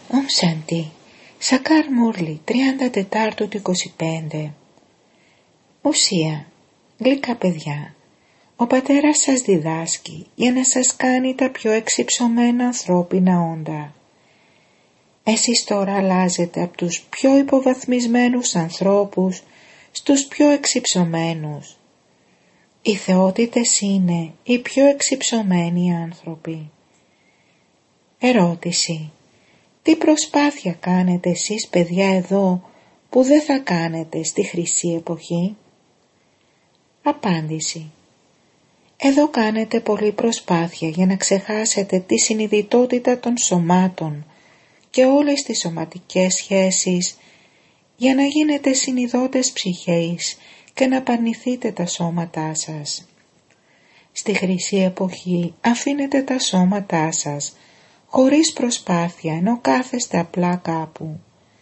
Ομ Σάντι, Σακάρ Μούρλι, 34 του 25. Ουσία, γλυκά παιδιά, ο πατέρας σας διδάσκει για να σας κάνει τα πιο εξυψωμένα ανθρώπινα όντα. Εσείς τώρα αλλάζετε από τους πιο υποβαθμισμένους ανθρώπους στους πιο εξυψωμένους. Οι θεότητες είναι οι πιο εξυψωμένοι άνθρωποι. Ερώτηση. Τι προσπάθεια κάνετε εσείς παιδιά εδώ που δεν θα κάνετε στη χρυσή εποχή? Απάντηση. Εδώ κάνετε πολλή προσπάθεια για να ξεχάσετε τη συνειδητότητα των σωμάτων και όλες τις σωματικές σχέσεις, για να γίνετε συνειδότες ψυχές και να απαρνηθείτε τα σώματά σας. Στη χρυσή εποχή αφήνετε τα σώματά σας χωρίς προσπάθεια, ενώ κάθεστε απλά κάπου.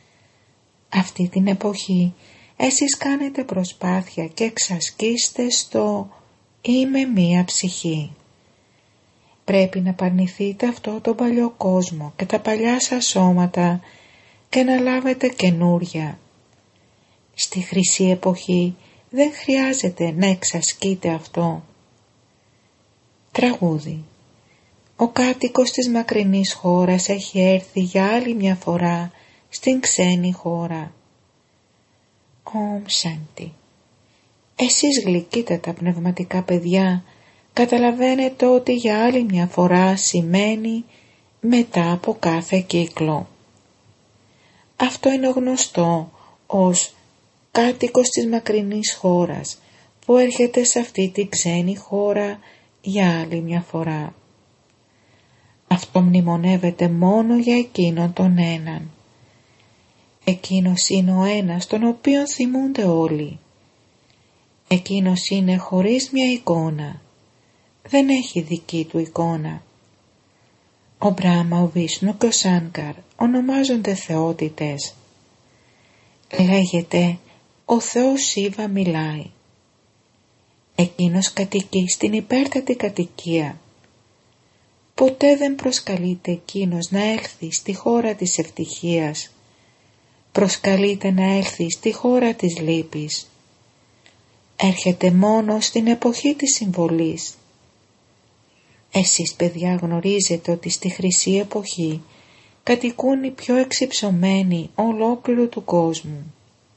Αυτή την εποχή εσείς κάνετε προσπάθεια και εξασκείστε στο «Είμαι μία ψυχή». Πρέπει να απαρνηθείτε αυτό τον παλιό κόσμο και τα παλιά σας σώματα και να λάβετε καινούρια. Στη χρυσή εποχή δεν χρειάζεται να εξασκείτε αυτό. Τραγούδι. Ο κάτοικος της μακρινής χώρας έχει έρθει για άλλη μια φορά στην ξένη χώρα. Ομ Σάντι. Εσείς γλυκείτε τα πνευματικά παιδιά, καταλαβαίνετε ότι για άλλη μια φορά σημαίνει μετά από κάθε κύκλο. Αυτό είναι γνωστό ως κάτοικος της μακρινής χώρας που έρχεται σε αυτή τη ξένη χώρα για άλλη μια φορά. Αυτό μνημονεύεται μόνο για εκείνον τον έναν. Εκείνος είναι ο ένας τον οποίον θυμούνται όλοι. Εκείνος είναι χωρίς μια εικόνα. Δεν έχει δική του εικόνα. Ο Μπράχμα, ο Βίσνου και ο Σάνκαρ ονομάζονται θεότητες. Λέγεται ο Θεός Σίβα μιλάει. Εκείνος κατοικεί στην υπέρτατη κατοικία. Ποτέ δεν προσκαλείται εκείνος να έλθει στη χώρα της ευτυχίας. Προσκαλείται να έλθει στη χώρα της λύπης. Έρχεται μόνο στην εποχή της συμβολής. Εσείς παιδιά γνωρίζετε ότι στη χρυσή εποχή κατοικούν οι πιο εξυψωμένοι ολόκληρου του κόσμου.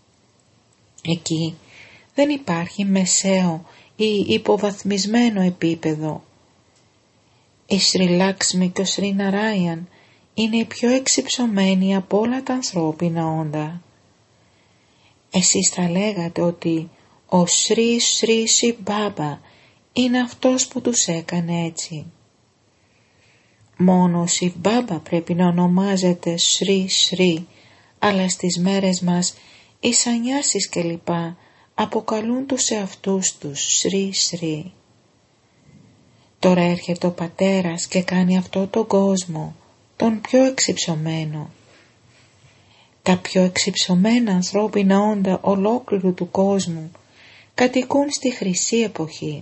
Εκεί δεν υπάρχει μεσαίο ή υποβαθμισμένο επίπεδο. Η Σρι Λάξμι και ο Σρι Ναράιαν είναι οι πιο εξυψωμένοι από όλα τα ανθρώπινα όντα. Εσείς θα λέγατε ότι ο Σρι Σρι Σι Μπάμπα είναι αυτός που τους έκανε έτσι. Μόνο ο Σιβ Μπάμπα πρέπει να ονομάζεται Σρι Σρι, αλλά στις μέρες μας οι σανιάσεις κλπ. Αποκαλούν τους εαυτούς τους Σρι Σρι. Τώρα έρχεται ο πατέρας και κάνει αυτό τον κόσμο, τον πιο εξυψωμένο. Τα πιο εξυψωμένα ανθρώπινα όντα ολόκληρου του κόσμου κατοικούν στη χρυσή εποχή.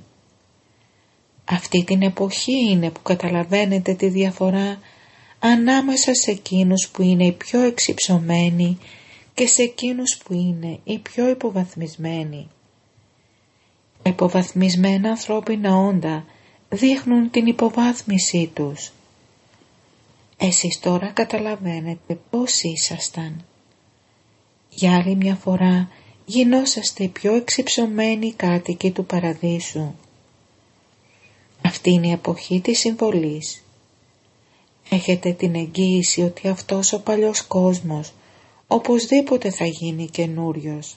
Αυτή την εποχή είναι που καταλαβαίνετε τη διαφορά ανάμεσα σε εκείνους που είναι οι πιο εξυψωμένοι και σε εκείνους που είναι οι πιο υποβαθμισμένοι. Τα υποβαθμισμένα ανθρώπινα όντα δείχνουν την υποβάθμισή τους. Εσείς τώρα καταλαβαίνετε πώς ήσασταν. Για άλλη μια φορά γινόσαστε οι πιο εξυψωμένοι κάτοικοι του παραδείσου. Αυτή είναι η εποχή της συμβολής. Έχετε την εγγύηση ότι αυτός ο παλιός κόσμος οπωσδήποτε θα γίνει καινούριος.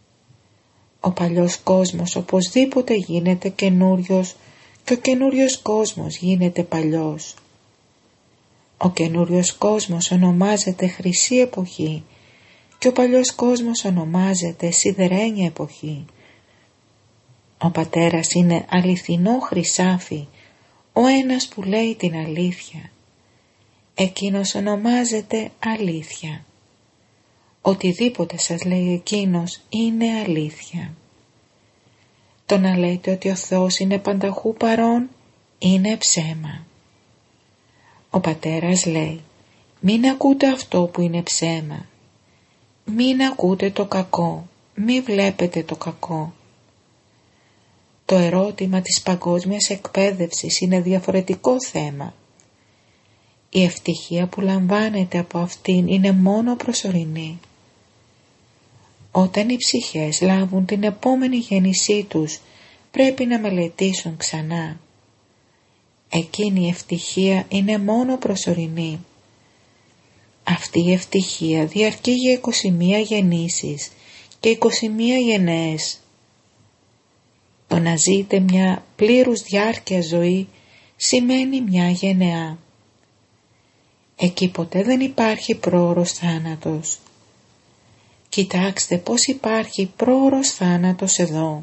Ο παλιός κόσμος οπωσδήποτε γίνεται καινούριος και ο καινούριος κόσμος γίνεται παλιός. Ο καινούριος κόσμος ονομάζεται χρυσή εποχή και ο παλιός κόσμος ονομάζεται σιδερένια εποχή. Ο πατέρας είναι αληθινό χρυσάφι, ο ένας που λέει την αλήθεια. Εκείνος ονομάζεται αλήθεια. Οτιδήποτε σας λέει εκείνος είναι αλήθεια. Το να λέτε ότι ο Θεός είναι πανταχού παρόν είναι ψέμα. Ο πατέρας λέει, Μην ακούτε αυτό που είναι ψέμα. Μην ακούτε το κακό. Μην βλέπετε το κακό. Το ερώτημα της παγκόσμιας εκπαίδευσης είναι διαφορετικό θέμα. Η ευτυχία που λαμβάνεται από αυτήν είναι μόνο προσωρινή. Όταν οι ψυχές λάβουν την επόμενη γέννησή τους, πρέπει να μελετήσουν ξανά. Εκείνη η ευτυχία είναι μόνο προσωρινή. Αυτή η ευτυχία διαρκεί για 21 γεννήσεις και 21 γενναίες. Το να ζείτε μια πλήρους διάρκεια ζωή σημαίνει μια γενεά. Εκεί ποτέ δεν υπάρχει πρόωρος θάνατος. Κοιτάξτε πως υπάρχει πρόωρος θάνατος εδώ.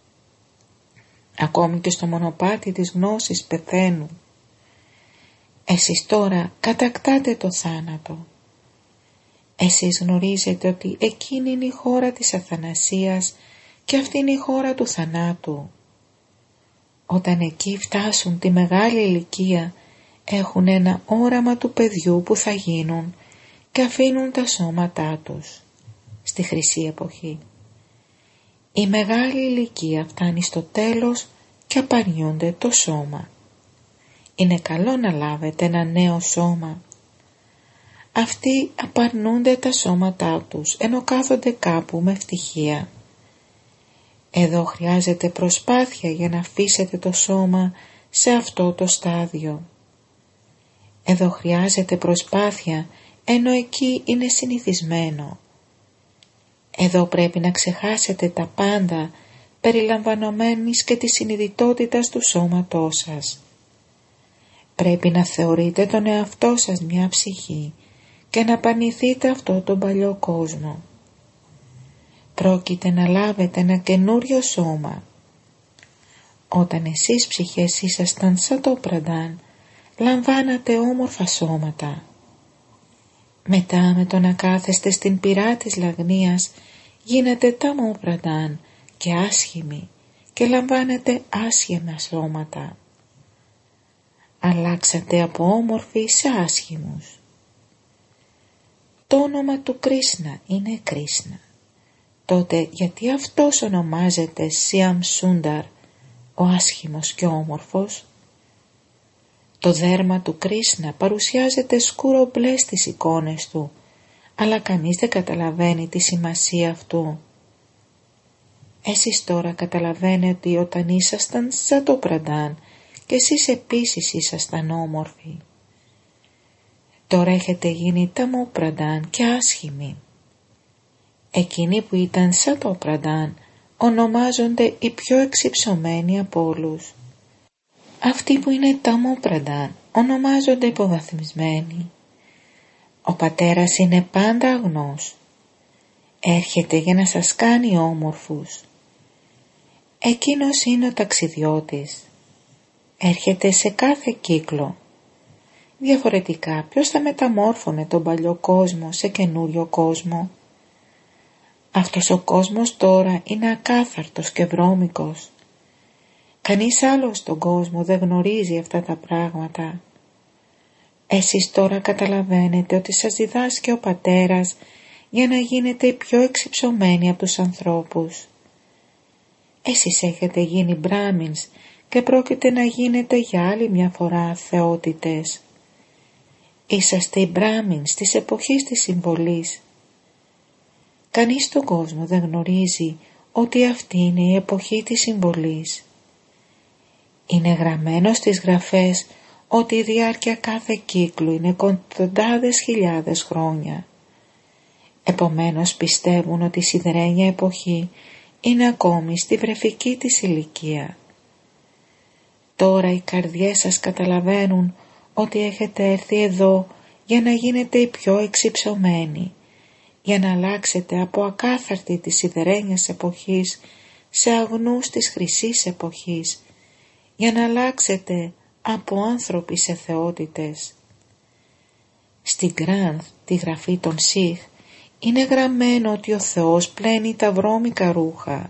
Ακόμη και στο μονοπάτι της γνώσης πεθαίνουν. Εσείς τώρα κατακτάτε το θάνατο. Εσείς γνωρίζετε ότι εκείνη είναι η χώρα της αθανασίας και αυτή είναι η χώρα του θανάτου. Όταν εκεί φτάσουν τη μεγάλη ηλικία, έχουν ένα όραμα του παιδιού που θα γίνουν και αφήνουν τα σώματά τους. Στη χρυσή εποχή η μεγάλη ηλικία φτάνει στο τέλος και απαρνιούνται το σώμα. Είναι καλό να λάβετε ένα νέο σώμα. Αυτοί απαρνούνται τα σώματά τους ενώ κάθονται κάπου με ευτυχία. Εδώ χρειάζεται προσπάθεια για να αφήσετε το σώμα σε αυτό το στάδιο. Εδώ χρειάζεται προσπάθεια ενώ εκεί είναι συνηθισμένο. Εδώ πρέπει να ξεχάσετε τα πάντα περιλαμβανομένης και της συνειδητότητας του σώματός σας. Πρέπει να θεωρείτε τον εαυτό σας μια ψυχή και να απαρνηθείτε αυτό τον παλιό κόσμο. Πρόκειται να λάβετε ένα καινούριο σώμα. Όταν εσείς ψυχές ήσασταν σαν το πραντάν, λαμβάνατε όμορφα σώματα. Μετά με το να κάθεστε στην πυρά της λαγνίας, γίνετε ταμό πραντάν και άσχημοι και λαμβάνετε άσχημα σώματα. Αλλάξατε από όμορφοι σε άσχημους. Το όνομα του Κρίσνα είναι Κρίσνα. Τότε γιατί αυτός ονομάζεται Σιαμ Σούνταρ, ο άσχημος και όμορφος? Το δέρμα του Κρίσνα παρουσιάζεται σκούρο μπλε στις εικόνες του, αλλά κανείς δεν καταλαβαίνει τη σημασία αυτού. Εσείς τώρα καταλαβαίνετε ότι όταν ήσασταν σαν το πραντάν και εσείς επίσης ήσασταν όμορφοι. Τώρα έχετε γίνει ταμό πραντάν και άσχημοι. Εκείνοι που ήταν σαν το πραντάν ονομάζονται οι πιο εξυψωμένοι από όλους. Αυτοί που είναι ταμό πραντάν ονομάζονται υποβαθμισμένοι. Ο πατέρας είναι πάντα αγνός. Έρχεται για να σας κάνει όμορφους. Εκείνος είναι ο ταξιδιώτης. Έρχεται σε κάθε κύκλο. Διαφορετικά ποιος θα μεταμόρφωνε τον παλιό κόσμο σε καινούριο κόσμο? Αυτός ο κόσμος τώρα είναι ακάθαρτος και βρώμικος. Κανείς άλλος στον κόσμο δεν γνωρίζει αυτά τα πράγματα. Εσείς τώρα καταλαβαίνετε ότι σας διδάσκει ο πατέρας για να γίνετε οι πιο εξυψωμένοι από τους ανθρώπους. Εσείς έχετε γίνει Μπράμινς και πρόκειται να γίνετε για άλλη μια φορά θεότητες. Είσαστε οι Μπράμινς της εποχής της συμβολής. Κανείς στον κόσμο δεν γνωρίζει ότι αυτή είναι η εποχή της συμβολής. Είναι γραμμένο στις γραφές ότι η διάρκεια κάθε κύκλου είναι εκατοντάδες χιλιάδες χρόνια. Επομένως πιστεύουν ότι η σιδερένια εποχή είναι ακόμη στη βρεφική της ηλικία. Τώρα οι καρδιές σας καταλαβαίνουν ότι έχετε έρθει εδώ για να γίνετε οι πιο εξυψωμένοι, για να αλλάξετε από ακάθαρτη της σιδερένιας εποχής σε αγνούς της χρυσής εποχής, για να αλλάξετε από άνθρωποι σε θεότητες. Στην Γκράνθ, τη γραφή των Σιχ, είναι γραμμένο ότι ο Θεός πλένει τα βρώμικα ρούχα.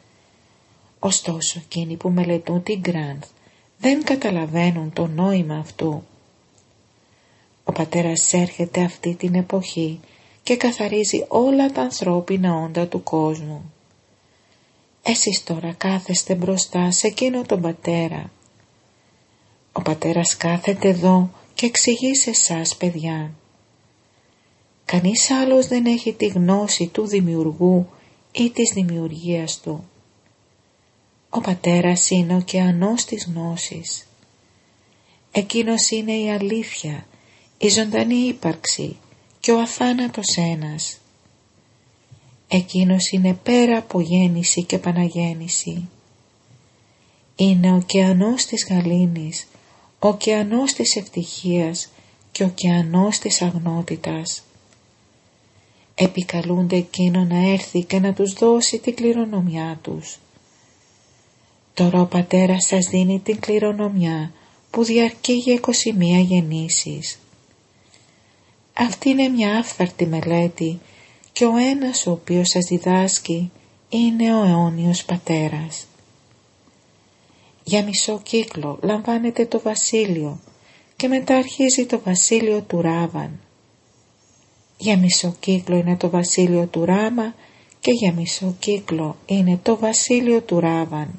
Ωστόσο, εκείνοι που μελετούν την Γκράνθ δεν καταλαβαίνουν το νόημα αυτού. Ο Πατέρας έρχεται αυτή την εποχή και καθαρίζει όλα τα ανθρώπινα όντα του κόσμου. Εσείς τώρα κάθεστε μπροστά σε εκείνο τον Πατέρα. Ο Πατέρας κάθεται εδώ και εξηγεί σε εσάς, παιδιά. Κανείς άλλος δεν έχει τη γνώση του Δημιουργού ή της δημιουργίας του. Ο Πατέρας είναι ο ωκεανός της γνώσης. Εκείνος είναι η αλήθεια, η ζωντανή ύπαρξη και ο αθάνατος ένας. Εκείνος είναι πέρα από γέννηση και παναγέννηση. Είναι ο ωκεανός της γαλήνης, ο ωκεανός της ευτυχίας και ο ωκεανός της αγνότητας. Επικαλούνται εκείνο να έρθει και να τους δώσει την κληρονομιά τους. Τώρα ο Πατέρας σας δίνει την κληρονομιά που διαρκεί για 21 γεννήσεις. Αυτή είναι μια άφθαρτη μελέτη και ο ένας ο οποίος σας διδάσκει είναι ο αιώνιος Πατέρας. Για μισό κύκλο λαμβάνετε το βασίλειο και μετά αρχίζει το βασίλειο του Ράβαν. Για μισό κύκλο είναι το βασίλειο του Ράμα και για μισό κύκλο είναι το βασίλειο του Ράβαν.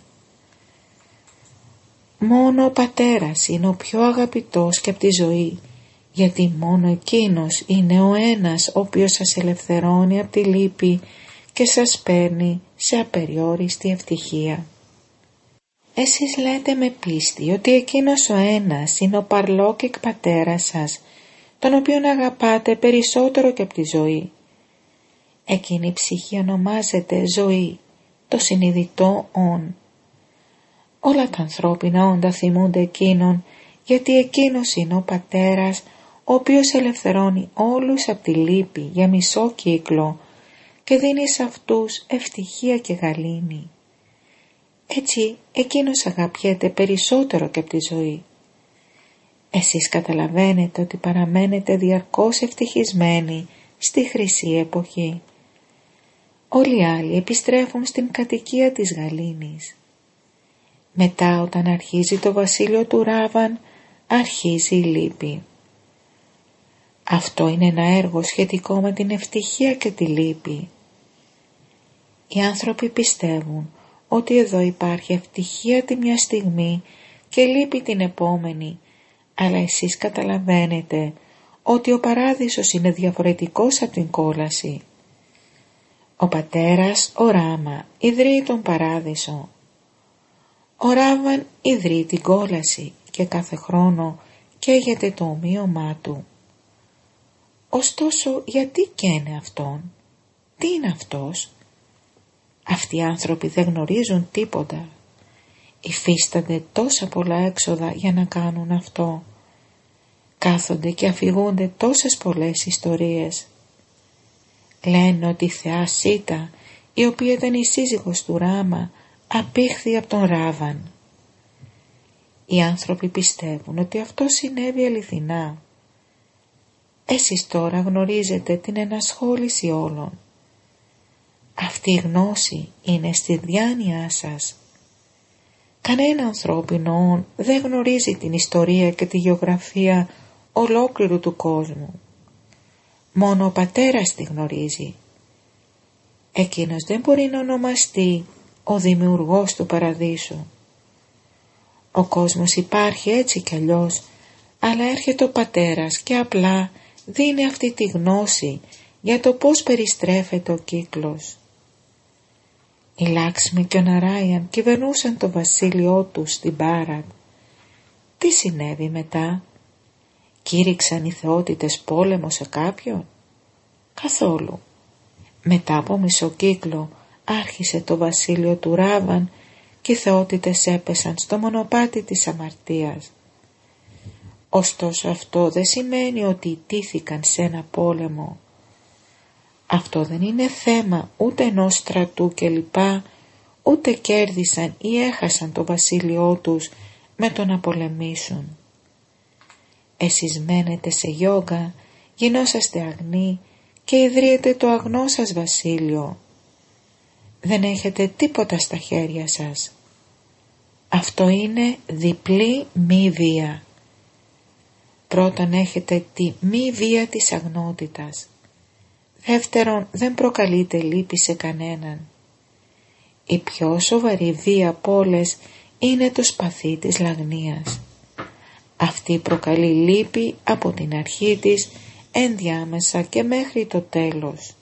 Μόνο ο Πατέρας είναι ο πιο αγαπητός και από τη ζωή, γιατί μόνο εκείνος είναι ο ένας ο οποίος σας ελευθερώνει από τη λύπη και σας παίρνει σε απεριόριστη ευτυχία. Εσείς λέτε με πίστη ότι εκείνος ο ένας είναι ο παρλόκεκ Πατέρας σας, τον οποίον αγαπάτε περισσότερο και από τη ζωή. Εκείνη η ψυχή ονομάζεται ζωή, το συνειδητό όν. Όλα τα ανθρώπινα όντα θυμούνται εκείνον, γιατί εκείνος είναι ο Πατέρας, ο οποίος ελευθερώνει όλους από τη λύπη για μισό κύκλο και δίνει σε αυτούς ευτυχία και γαλήνη. Έτσι εκείνος αγαπιέται περισσότερο και από τη ζωή. Εσείς καταλαβαίνετε ότι παραμένετε διαρκώς ευτυχισμένοι στη χρυσή εποχή. Όλοι οι άλλοι επιστρέφουν στην κατοικία της γαλήνης. Μετά όταν αρχίζει το βασίλειο του Ράβαν, αρχίζει η λύπη. Αυτό είναι ένα έργο σχετικό με την ευτυχία και τη λύπη. Οι άνθρωποι πιστεύουν ότι εδώ υπάρχει ευτυχία τη μια στιγμή και λύπη την επόμενη, αλλά εσείς καταλαβαίνετε ότι ο παράδεισος είναι διαφορετικός από την κόλαση. Ο Πατέρας, ο Ράμα, ιδρύει τον παράδεισο. Ο Ράβαν ιδρύει την κόλαση και κάθε χρόνο καίγεται το ομοίωμά του. Ωστόσο, γιατί καίνε αυτόν? Τι είναι αυτός? Αυτοί οι άνθρωποι δεν γνωρίζουν τίποτα. Υφίστανται τόσα πολλά έξοδα για να κάνουν αυτό. Κάθονται και αφηγούνται τόσες πολλές ιστορίες. Λένε ότι η θεά Σίτα, η οποία ήταν η σύζυγος του Ράμα, απήχθη από τον Ράβαν. Οι άνθρωποι πιστεύουν ότι αυτό συνέβη αληθινά. Εσείς τώρα γνωρίζετε την ενασχόληση όλων. Αυτή η γνώση είναι στη διάνοιά σας. Κανένα ανθρώπινο δεν γνωρίζει την ιστορία και τη γεωγραφία ολόκληρου του κόσμου. Μόνο ο Πατέρας τη γνωρίζει. Εκείνος δεν μπορεί να ονομαστεί ο δημιουργός του παραδείσου. Ο κόσμος υπάρχει έτσι κι αλλιώς, αλλά έρχεται ο Πατέρας και απλά δίνει αυτή τη γνώση για το πώς περιστρέφεται ο κύκλος. Οι Λάξμι και ο Ναράιαν κυβερνούσαν το βασίλειό τους στην Μπάραντ. Τι συνέβη μετά? Κήρυξαν οι θεότητες πόλεμο σε κάποιον? Καθόλου. Μετά από μισό κύκλο άρχισε το βασίλειο του Ράβαν και οι θεότητες έπεσαν στο μονοπάτι της αμαρτίας. Ωστόσο αυτό δεν σημαίνει ότι ιτήθηκαν σε ένα πόλεμο. Αυτό δεν είναι θέμα ούτε ενός στρατού κλπ, ούτε κέρδισαν ή έχασαν το βασίλειό τους με το να πολεμήσουν. Εσείς μένετε σε γιόγκα, γινόσαστε αγνοί και ιδρύετε το αγνό σας βασίλειο. Δεν έχετε τίποτα στα χέρια σας. Αυτό είναι διπλή μη βία. Πρώτον, έχετε τη μη βία της αγνότητας. Δεύτερον, δεν προκαλείτε λύπη σε κανέναν. Η πιο σοβαρή βία από όλες είναι το σπαθί της λαγνίας. Αυτή προκαλεί λύπη από την αρχή της, ενδιάμεσα και μέχρι το τέλος.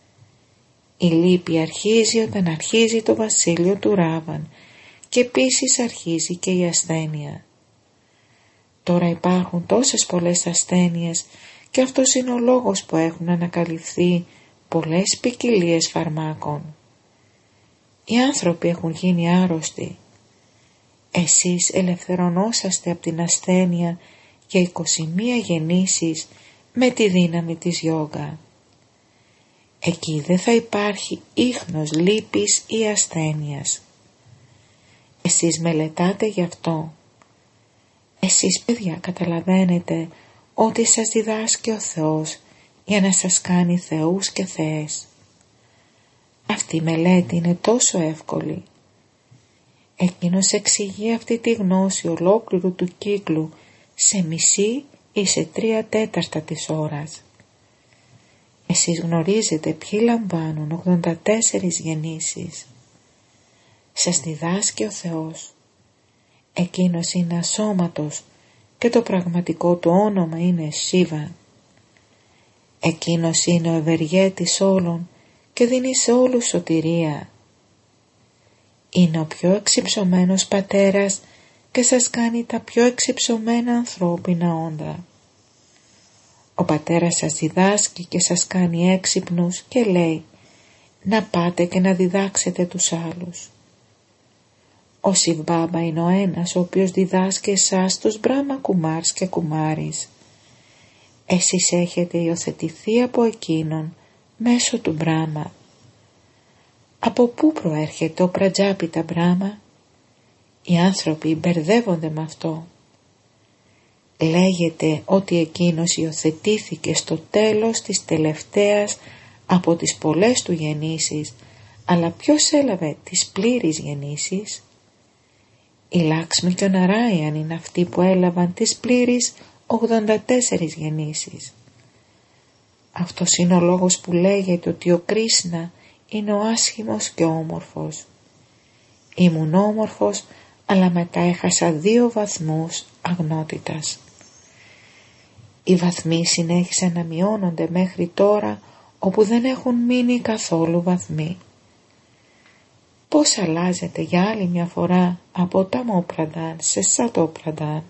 Η λύπη αρχίζει όταν αρχίζει το βασίλειο του Ράβαν και επίσης αρχίζει και η ασθένεια. Τώρα υπάρχουν τόσες πολλές ασθένειες και αυτός είναι ο λόγος που έχουν ανακαλυφθεί πολλές ποικιλίες φαρμάκων. Οι άνθρωποι έχουν γίνει άρρωστοι. Εσείς ελευθερωνόσαστε από την ασθένεια για 21 γεννήσεις με τη δύναμη της γιόγκα. Εκεί δεν θα υπάρχει ίχνος λύπης ή ασθένειας. Εσείς μελετάτε γι' αυτό. Εσείς, παιδιά, καταλαβαίνετε ότι σας διδάσκει ο Θεός για να σας κάνει θεούς και θεές. Αυτή η μελέτη είναι τόσο εύκολη. Εκείνος εξηγεί αυτή τη γνώση ολόκληρου του κύκλου σε μισή ή σε 3/4 της ώρας. Εσείς γνωρίζετε ποιοι λαμβάνουν 84 γεννήσεις. Σας διδάσκει ο Θεός. Εκείνος είναι ασώματος και το πραγματικό του όνομα είναι Σίβα. Εκείνος είναι ο ευεργέτης όλων και δίνει σε όλους σωτηρία. Είναι ο πιο εξυψωμένος πατέρας και σας κάνει τα πιο εξυψωμένα ανθρώπινα όντα. Ο πατέρας σας διδάσκει και σας κάνει έξυπνους και λέει να πάτε και να διδάξετε τους άλλους. Ο Σιβ Μπάμπα είναι ο ένας ο οποίος διδάσκει εσάς τους Μπράχμα Κουμάρς και Κουμάρις. Εσείς έχετε υιοθετηθεί από εκείνον μέσω του Μπράχμα. Από πού προέρχεται ο Πρατζάπιτα Μπράχμα? Οι άνθρωποι μπερδεύονται με αυτό. Λέγεται ότι εκείνος υιοθετήθηκε στο τέλος της τελευταίας από τις πολλές του γεννήσεις, αλλά ποιος έλαβε τις πλήρεις γεννήσεις? Η Λάξμη και ο Ναράιαν είναι αυτοί που έλαβαν τις πλήρεις 84 γεννήσεις. Αυτός είναι ο λόγος που λέγεται ότι ο Κρίσνα είναι ο άσχημος και όμορφος. Ήμουν όμορφος, αλλά μετά έχασα 2 βαθμούς αγνότητας. Οι βαθμοί συνέχισαν να μειώνονται μέχρι τώρα, όπου δεν έχουν μείνει καθόλου βαθμοί. Πώς αλλάζετε για άλλη μια φορά από Ταμόπρανταν σε Σατόπρανταν?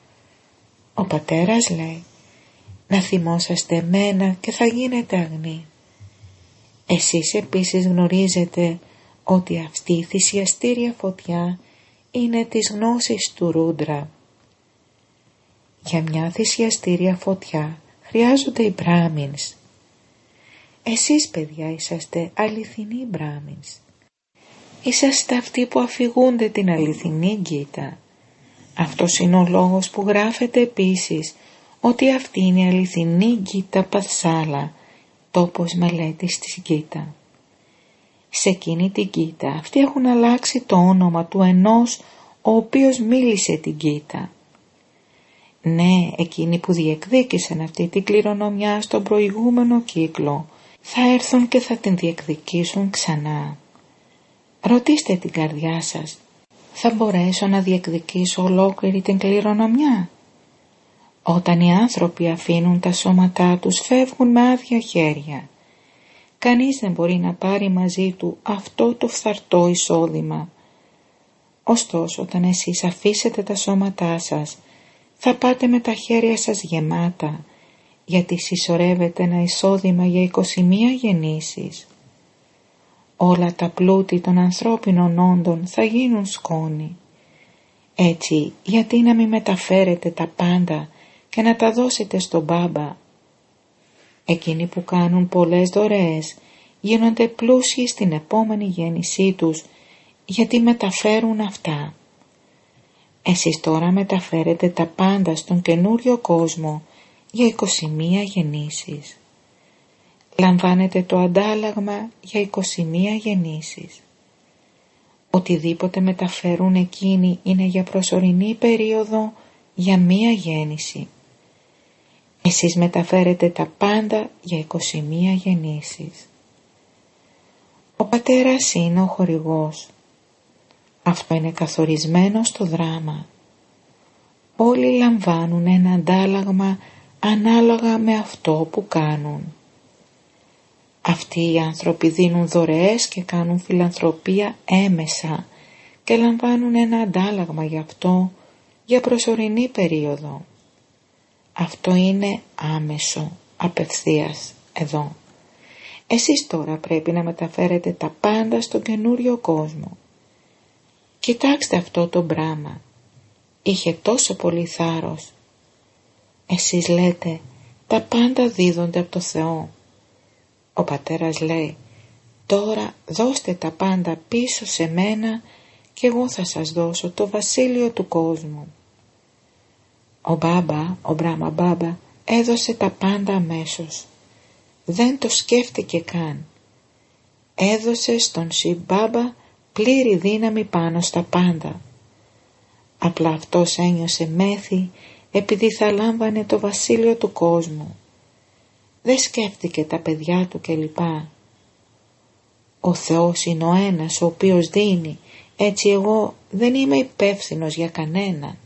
Ο πατέρας λέει να θυμόσαστε εμένα και θα γίνετε αγνοί. Εσείς επίσης γνωρίζετε ότι αυτή η θυσιαστήρια φωτιά είναι της γνώσης του Ρούντρα. Για μια θυσιαστήρια φωτιά χρειάζονται οι Μπράμινς. Εσείς, παιδιά, είσαστε αληθινοί Μπράμινς. Είσαστε αυτοί που αφηγούνται την αληθινή Γκίτα. Αυτός είναι ο λόγος που γράφεται επίσης ότι αυτή είναι η αληθινή Γκίτα Παθσάλα, τόπος μελέτης της Γκίτα. Σε εκείνη την Γκίτα αυτοί έχουν αλλάξει το όνομα του ενός ο οποίος μίλησε την Γκίτα. Ναι, εκείνοι που διεκδίκησαν αυτή την κληρονομιά στον προηγούμενο κύκλο θα έρθουν και θα την διεκδικήσουν ξανά. Ρωτήστε την καρδιά σας, θα μπορέσω να διεκδικήσω ολόκληρη την κληρονομιά? Όταν οι άνθρωποι αφήνουν τα σώματά τους φεύγουν με άδεια χέρια. Κανείς δεν μπορεί να πάρει μαζί του αυτό το φθαρτό εισόδημα. Ωστόσο, όταν εσείς αφήσετε τα σώματά σας, θα πάτε με τα χέρια σας γεμάτα, γιατί συσσωρεύετε ένα εισόδημα για 21 γεννήσεις. Όλα τα πλούτη των ανθρώπινων όντων θα γίνουν σκόνη. Έτσι, γιατί να μην μεταφέρετε τα πάντα και να τα δώσετε στον Μπάμπα? Εκείνοι που κάνουν πολλές δωρεές γίνονται πλούσιοι στην επόμενη γέννησή τους, γιατί μεταφέρουν αυτά. Εσείς τώρα μεταφέρετε τα πάντα στον καινούριο κόσμο για 21 γεννήσεις. Λαμβάνετε το αντάλλαγμα για 21 γεννήσεις. Οτιδήποτε μεταφέρουν εκείνοι είναι για προσωρινή περίοδο, για μία γέννηση. Εσείς μεταφέρετε τα πάντα για 21 γεννήσεις. Ο πατέρας είναι ο χορηγός. Αυτό είναι καθορισμένο στο δράμα. Όλοι λαμβάνουν ένα αντάλλαγμα ανάλογα με αυτό που κάνουν. Αυτοί οι άνθρωποι δίνουν δωρεές και κάνουν φιλανθρωπία έμεσα και λαμβάνουν ένα αντάλλαγμα γι' αυτό για προσωρινή περίοδο. Αυτό είναι άμεσο, απευθείας, εδώ. Εσείς τώρα πρέπει να μεταφέρετε τα πάντα στον καινούριο κόσμο. Κοιτάξτε αυτό το Μπράχμα. Είχε τόσο πολύ θάρρος. Εσείς λέτε, τα πάντα δίδονται από το Θεό. Ο πατέρας λέει, τώρα δώστε τα πάντα πίσω σε μένα και εγώ θα σας δώσω το βασίλειο του κόσμου. Ο Μπράχμα Μπάμπα έδωσε τα πάντα αμέσως. Δεν το σκέφτηκε καν. Έδωσε στον Σιβ Μπάμπα πλήρη δύναμη πάνω στα πάντα. Απλά αυτός ένιωσε μέθη επειδή θα λάμβανε το βασίλειο του κόσμου. Δεν σκέφτηκε τα παιδιά του κλπ. Ο Θεός είναι ο ένας ο οποίος δίνει, έτσι εγώ δεν είμαι υπεύθυνος για κανέναν.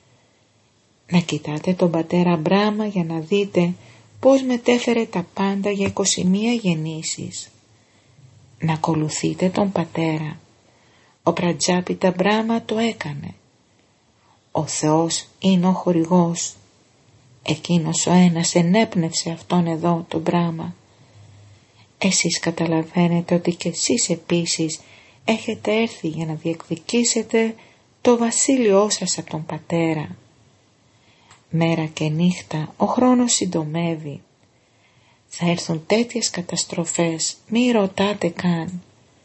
Να κοιτάτε τον πατέρα Μπράχμα για να δείτε πώς μετέφερε τα πάντα για 21 γεννήσεις. Να ακολουθείτε τον πατέρα. Ο Πρατζάπιτα Μπράχμα το έκανε. Ο Θεός είναι ο χορηγός. Εκείνος ο ένας ενέπνευσε αυτόν εδώ τον Μπράχμα. Εσείς καταλαβαίνετε ότι και εσείς επίσης έχετε έρθει για να διεκδικήσετε το βασίλειό σας από τον πατέρα. Μέρα και νύχτα ο χρόνος συντομεύει. Θα έρθουν τέτοιες καταστροφές, μη ρωτάτε καν.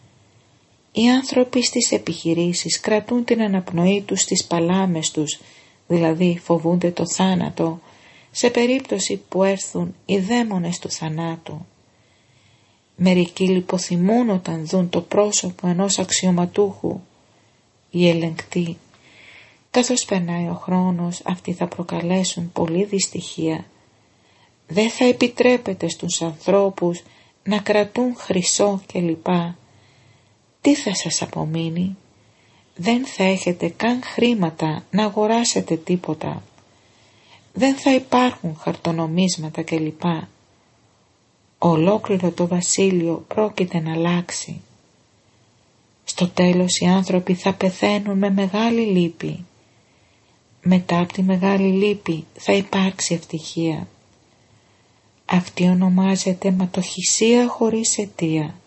Οι άνθρωποι στις επιχειρήσεις κρατούν την αναπνοή τους στις παλάμες τους, δηλαδή φοβούνται το θάνατο, σε περίπτωση που έρθουν οι δαίμονες του θανάτου. Μερικοί λιποθυμούν όταν δουν το πρόσωπο ενός αξιωματούχου. Οι ελεγκτοί, καθώς περνάει ο χρόνος, αυτοί θα προκαλέσουν πολλή δυστυχία. Δεν θα επιτρέπεται στους ανθρώπους να κρατούν χρυσό κλπ. Τι θα σας απομείνει? Δεν θα έχετε καν χρήματα να αγοράσετε τίποτα. Δεν θα υπάρχουν χαρτονομίσματα κλπ. Ολόκληρο το βασίλειο πρόκειται να αλλάξει. Στο τέλος οι άνθρωποι θα πεθαίνουν με μεγάλη λύπη. Μετά από τη μεγάλη λύπη θα υπάρξει ευτυχία. Αυτή ονομάζεται ματοχυσία χωρίς αιτία.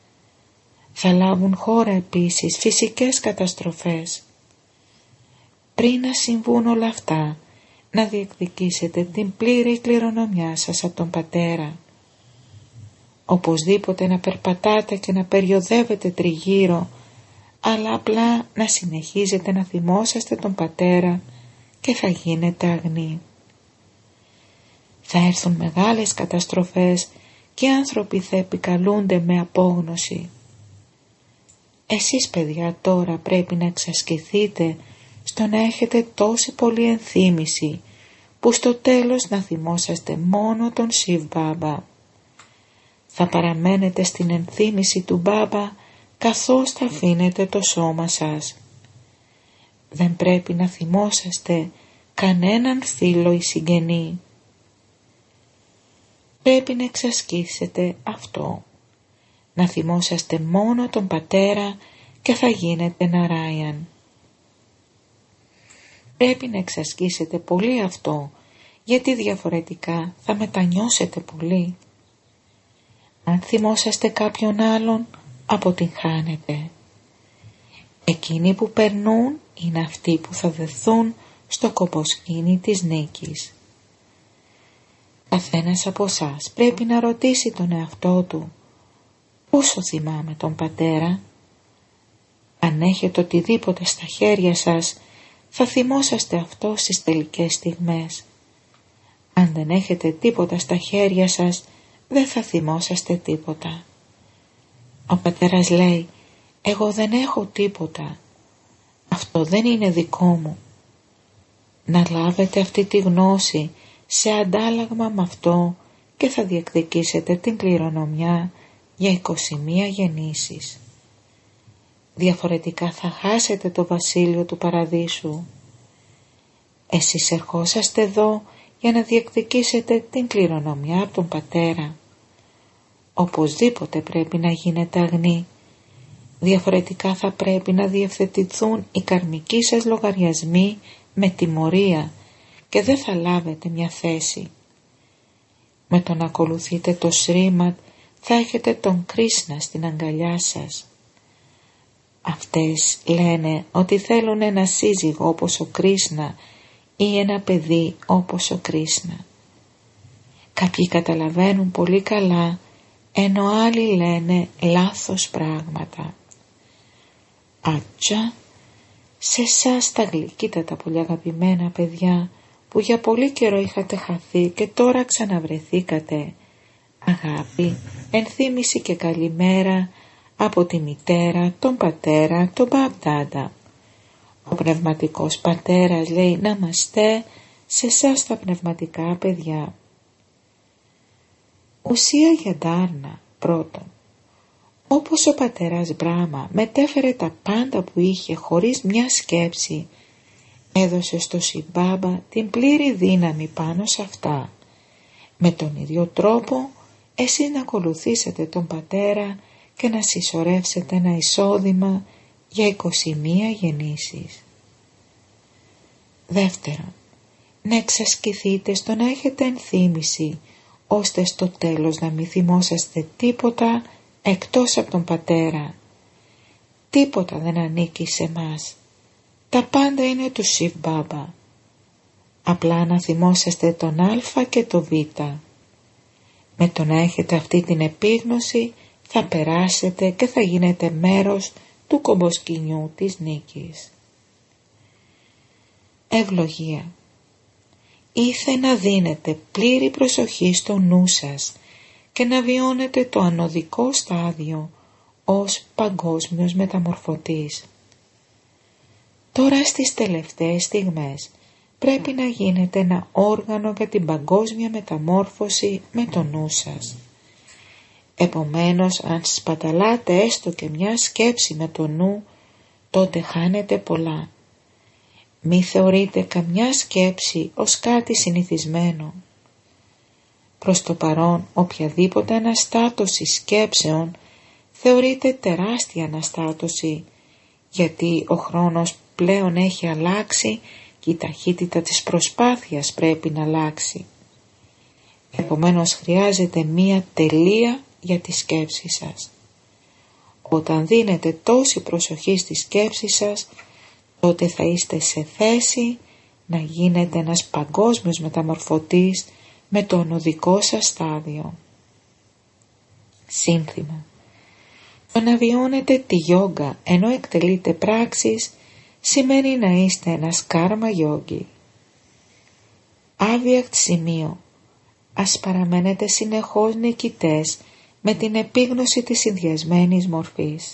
Θα λάβουν χώρα επίσης φυσικές καταστροφές. Πριν να συμβούν όλα αυτά, να διεκδικήσετε την πλήρη κληρονομιά σας από τον πατέρα. Οπωσδήποτε να περπατάτε και να περιοδεύετε τριγύρω, αλλά απλά να συνεχίζετε να θυμόσαστε τον πατέρα και θα γίνετε αγνοί. Θα έρθουν μεγάλες καταστροφές και οι άνθρωποι θα επικαλούνται με απόγνωση. Εσείς παιδιά τώρα πρέπει να εξασκηθείτε στο να έχετε τόση πολλή ενθύμηση που στο τέλος να θυμόσαστε μόνο τον Σιβ Μπάμπα. Θα παραμένετε στην ενθύμηση του Μπάμπα καθώς θα αφήνετε το σώμα σας. Δεν πρέπει να θυμόσαστε κανέναν φίλο ή συγγενή. Πρέπει να εξασκήσετε αυτό. Να θυμόσαστε μόνο τον πατέρα και θα γίνετε Ναράιαν. Πρέπει να εξασκήσετε πολύ αυτό, γιατί διαφορετικά θα μετανιώσετε πολύ. Αν θυμόσαστε κάποιον άλλον, αποτυγχάνετε. Εκείνοι που περνούν είναι αυτοί που θα δεθούν στο κομποσκήνι της νίκης. Καθένας από εσάς πρέπει να ρωτήσει τον εαυτό του, πόσο θυμάμαι τον πατέρα? Αν έχετε οτιδήποτε στα χέρια σας, θα θυμόσαστε αυτό στις τελικές στιγμές. Αν δεν έχετε τίποτα στα χέρια σας, δεν θα θυμόσαστε τίποτα. Ο πατέρας λέει, εγώ δεν έχω τίποτα. Αυτό δεν είναι δικό μου. Να λάβετε αυτή τη γνώση σε αντάλλαγμα με αυτό και θα διεκδικήσετε την κληρονομιά για 21 γεννήσεις. Διαφορετικά θα χάσετε το βασίλειο του παραδείσου. Εσείς ερχόσαστε εδώ για να διεκδικήσετε την κληρονομιά από τον Πατέρα. Οπωσδήποτε πρέπει να γίνετε αγνοί. Διαφορετικά θα πρέπει να διευθετηθούν οι καρμικοί σας λογαριασμοί με τιμωρία και δεν θα λάβετε μια θέση. Με το να ακολουθείτε το Σρίμαντ θα έχετε τον Κρίσνα στην αγκαλιά σας. Αυτές λένε ότι θέλουν ένα σύζυγο όπως ο Κρίσνα ή ένα παιδί όπως ο Κρίσνα. Κάποιοι καταλαβαίνουν πολύ καλά, ενώ άλλοι λένε λάθος πράγματα. Άτσα, σε εσάς τα γλυκύτατα πολύ αγαπημένα παιδιά που για πολύ καιρό είχατε χαθεί και τώρα ξαναβρεθήκατε, αγάπη, ενθύμηση και καλημέρα από τη μητέρα, τον πατέρα, τον Μπαπδάντα. Ο πνευματικός πατέρας λέει να είμαστε σε εσάς τα πνευματικά παιδιά. Ουσία για Ντάρνα. Πρώτον, όπως ο πατέρας Μπράμα μετέφερε τα πάντα που είχε χωρίς μια σκέψη, έδωσε στο Σιμπάμπα την πλήρη δύναμη πάνω σε αυτά. Με τον ίδιο τρόπο εσείς να ακολουθήσετε τον πατέρα και να συσσωρεύσετε ένα εισόδημα για 21 γεννήσεις. Δεύτερον, να εξασκηθείτε στο να έχετε ενθύμηση, ώστε στο τέλος να μην θυμόσαστε τίποτα εκτός από τον πατέρα. Τίποτα δεν ανήκει σε μας. Τα πάντα είναι του Σιβ Μπάμπα. Απλά να θυμόσαστε τον Α και το Β. Με το να έχετε αυτή την επίγνωση θα περάσετε και θα γίνετε μέρος του κομποσκηνιού της νίκης. Ευλογία. Ήθε να δίνετε πλήρη προσοχή στο νου σας και να βιώνετε το ανωδικό στάδιο ως παγκόσμιος μεταμορφωτής. Τώρα στις τελευταίες στιγμές πρέπει να γίνετε ένα όργανο για την παγκόσμια μεταμόρφωση με το νου σας. Επομένως, αν σπαταλάτε έστω και μια σκέψη με το νου, τότε χάνετε πολλά. Μη θεωρείτε καμιά σκέψη ως κάτι συνηθισμένο. Προς το παρόν, οποιαδήποτε αναστάτωση σκέψεων θεωρείται τεράστια αναστάτωση, γιατί ο χρόνος πλέον έχει αλλάξει και η ταχύτητα της προσπάθειας πρέπει να αλλάξει. Επομένως χρειάζεται μία τελεία για τη σκέψη σας. Όταν δίνετε τόση προσοχή στη σκέψη σας, τότε θα είστε σε θέση να γίνετε ένας παγκόσμιος μεταμορφωτής με το ονοδικό σας στάδιο. Σύνθημα. Το να βιώνετε τη γιόγκα ενώ εκτελείτε πράξεις σημαίνει να είστε ένας κάρμα γιόγκι. Άβιακτ σημείο. Ας παραμένετε συνεχώς νικητές με την επίγνωση της συνδυασμένης μορφής.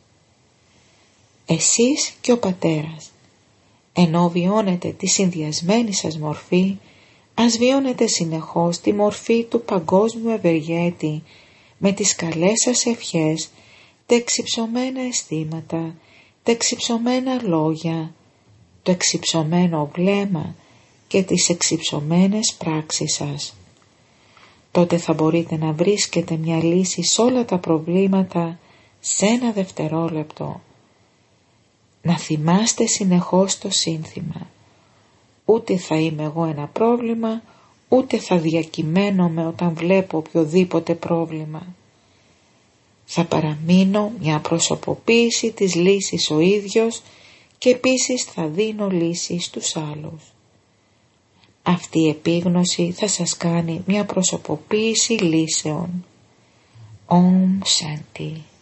Εσείς και ο πατέρας, ενώ βιώνετε τη συνδυασμένη σας μορφή, ας βιώνετε συνεχώς τη μορφή του παγκόσμιου ευεργέτη με τις καλές σας ευχές, τα εξυψωμένα αισθήματα, τα εξυψωμένα λόγια, το εξυψωμένο βλέμμα και τις εξυψωμένες πράξεις σας. Τότε θα μπορείτε να βρίσκετε μια λύση σε όλα τα προβλήματα σε ένα δευτερόλεπτο. Να θυμάστε συνεχώς το σύνθημα. Ούτε θα είμαι εγώ ένα πρόβλημα, ούτε θα διακυμαίνομαι όταν βλέπω οποιοδήποτε πρόβλημα. Θα παραμείνω μια προσωποποίηση της λύσης ο ίδιος και επίσης θα δίνω λύση στους άλλους. Αυτή η επίγνωση θα σας κάνει μια προσωποποίηση λύσεων. Om Shanti.